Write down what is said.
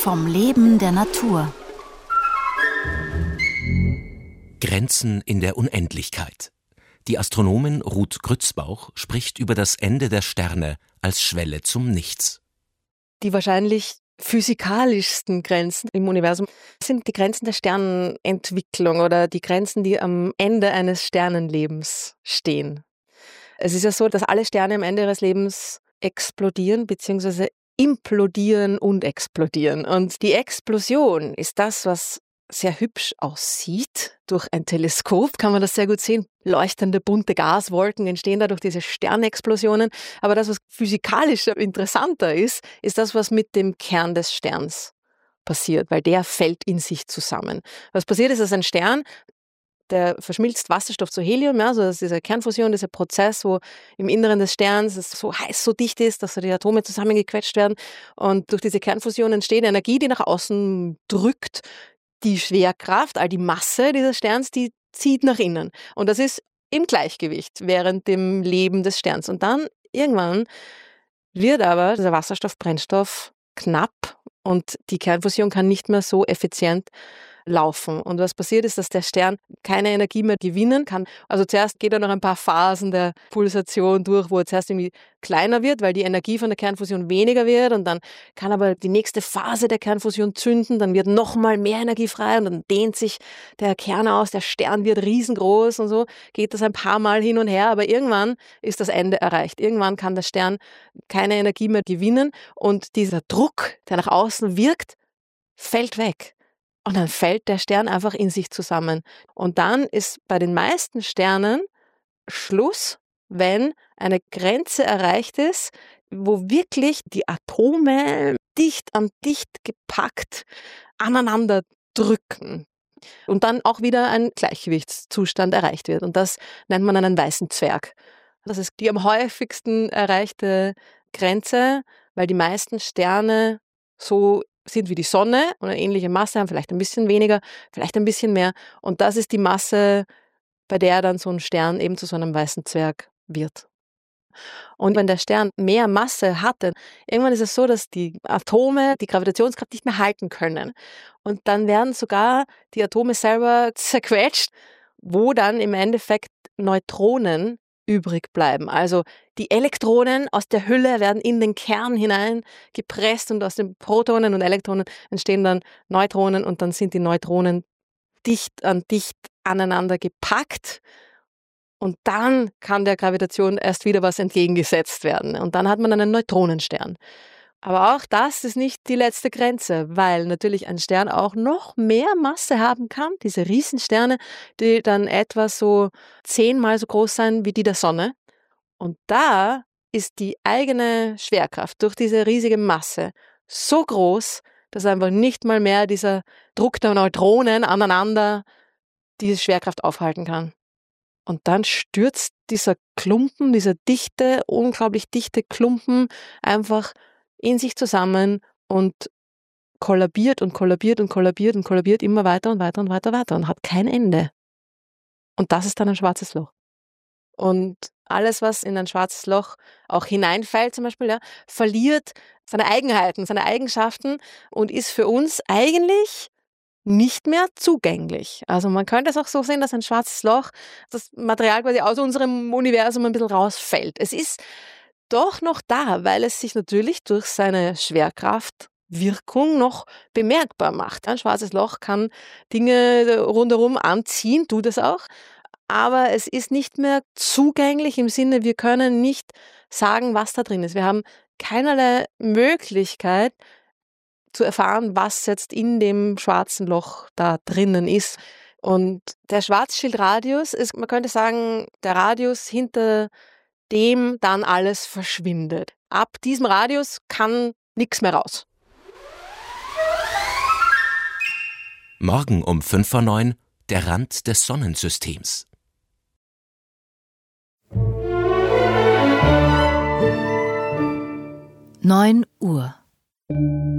Vom Leben der Natur. Grenzen in der Unendlichkeit. Die Astronomin Ruth Grützbauch spricht über das Ende der Sterne als Schwelle zum Nichts. Die wahrscheinlich physikalischsten Grenzen im Universum sind die Grenzen der Sternentwicklung oder die Grenzen, die am Ende eines Sternenlebens stehen. Es ist ja so, dass alle Sterne am Ende ihres Lebens explodieren bzw. implodieren und explodieren. Und die Explosion ist das, was sehr hübsch aussieht. Durch ein Teleskop kann man das sehr gut sehen. Leuchtende, bunte Gaswolken entstehen dadurch diese Sternexplosionen. Aber das, was physikalisch interessanter ist, ist das, was mit dem Kern des Sterns passiert, weil der fällt in sich zusammen. Was passiert ist, dass ein Stern, der verschmilzt Wasserstoff zu Helium, ja, also das ist diese Kernfusion, dieser Prozess, wo im Inneren des Sterns es so heiß, so dicht ist, dass die Atome zusammengequetscht werden. Und durch diese Kernfusion entsteht Energie, die nach außen drückt. Die Schwerkraft, all die Masse dieses Sterns, die zieht nach innen. Und das ist im Gleichgewicht während dem Leben des Sterns. Und dann irgendwann wird aber dieser Wasserstoffbrennstoff knapp und die Kernfusion kann nicht mehr so effizient laufen. Und was passiert ist, dass der Stern keine Energie mehr gewinnen kann. Also zuerst geht er noch ein paar Phasen der Pulsation durch, wo er zuerst irgendwie kleiner wird, weil die Energie von der Kernfusion weniger wird und dann kann aber die nächste Phase der Kernfusion zünden, dann wird nochmal mehr Energie frei und dann dehnt sich der Kern aus, der Stern wird riesengroß und so geht das ein paar Mal hin und her, aber irgendwann ist das Ende erreicht. Irgendwann kann der Stern keine Energie mehr gewinnen und dieser Druck, der nach außen wirkt, fällt weg. Und dann fällt der Stern einfach in sich zusammen. Und dann ist bei den meisten Sternen Schluss, wenn eine Grenze erreicht ist, wo wirklich die Atome dicht an dicht gepackt aneinander drücken. Und dann auch wieder ein Gleichgewichtszustand erreicht wird. Und das nennt man einen weißen Zwerg. Das ist die am häufigsten erreichte Grenze, weil die meisten Sterne so sind wie die Sonne oder ähnliche Masse haben, vielleicht ein bisschen weniger, vielleicht ein bisschen mehr. Und das ist die Masse, bei der dann so ein Stern eben zu so einem weißen Zwerg wird. Und wenn der Stern mehr Masse hatte, irgendwann ist es so, dass die Atome die Gravitationskraft nicht mehr halten können. Und dann werden sogar die Atome selber zerquetscht, wo dann im Endeffekt Neutronen übrig bleiben. Also die Elektronen aus der Hülle werden in den Kern hinein gepresst und aus den Protonen und Elektronen entstehen dann Neutronen und dann sind die Neutronen dicht an dicht aneinander gepackt und dann kann der Gravitation erst wieder was entgegengesetzt werden und dann hat man einen Neutronenstern. Aber auch das ist nicht die letzte Grenze, weil natürlich ein Stern auch noch mehr Masse haben kann. Diese Riesensterne, die dann etwa so 10-mal so groß sein wie die der Sonne. Und da ist die eigene Schwerkraft durch diese riesige Masse so groß, dass einfach nicht mal mehr dieser Druck der Neutronen aneinander diese Schwerkraft aufhalten kann. Und dann stürzt dieser Klumpen, dieser dichte, unglaublich dichte Klumpen einfach in sich zusammen und kollabiert und kollabiert und kollabiert und kollabiert immer weiter und weiter und weiter und weiter und hat kein Ende. Und das ist dann ein schwarzes Loch. Und alles, was in ein schwarzes Loch auch hineinfällt zum Beispiel, ja, verliert seine Eigenheiten, seine Eigenschaften und ist für uns eigentlich nicht mehr zugänglich. Also man könnte es auch so sehen, dass ein schwarzes Loch, das Material quasi aus unserem Universum ein bisschen rausfällt. Es ist doch noch da, weil es sich natürlich durch seine Schwerkraftwirkung noch bemerkbar macht. Ein schwarzes Loch kann Dinge rundherum anziehen, tut es auch, aber es ist nicht mehr zugänglich im Sinne, wir können nicht sagen, was da drin ist. Wir haben keinerlei Möglichkeit zu erfahren, was jetzt in dem schwarzen Loch da drinnen ist. Und der Schwarzschildradius ist, man könnte sagen, der Radius, hinter dem dann alles verschwindet. Ab diesem Radius kann nichts mehr raus. Morgen um 8:55, der Rand des Sonnensystems. Neun Uhr.